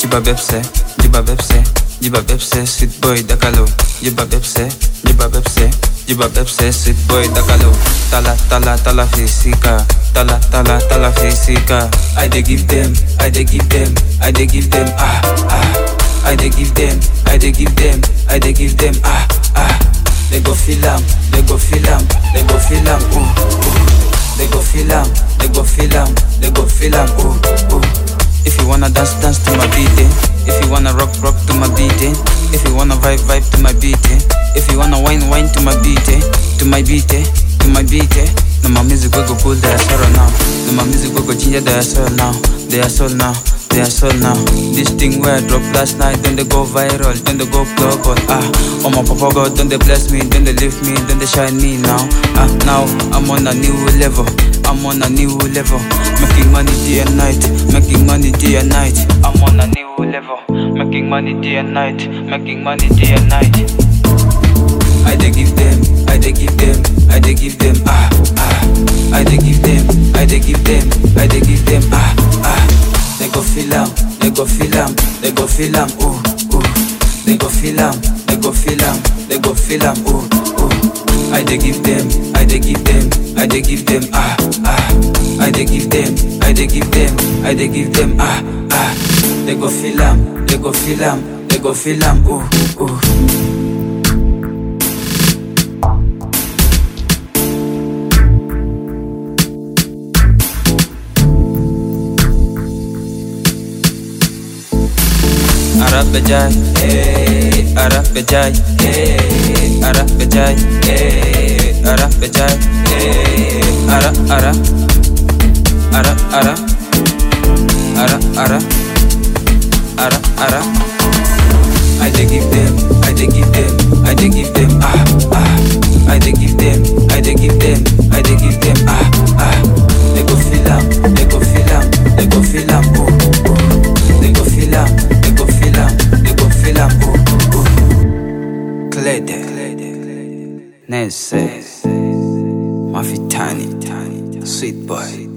Jiba bepse, sweet boy dakalo. Jiba bepse, sweet boy dakalo. Tala fisika, tala fisika. I dey give them, I dey give them, ah. I dey give them, ah. They go feel am, ooh. They go feel am, ooh. If you wanna dance to my beat, if you wanna rock to my beat, if you wanna vibe to my beat, if you wanna wine to my beat, to my beat. No my music go pull their sorrow now. No my music go ginger their soul now. They are soul now. This thing where I dropped last night, then they go viral, then they go global. Oh my papa God, then they bless me, then they lift me, then they shine me now. Now I'm on a new level. Making money day and night. I'm on a new level. Making money day and night. I dey give them, ah. I dey give them, ah. They go feel am, ooh. They go feel am, ooh. I dey give them, ah. I dey give them, ah. They go feel am, ooh. Arapejai, ara. I dey give them, ah. I dey give them, ah. They go feel am, ooh. They go feel am, ooh. Klede, Nese, Mafitani, sweet boy.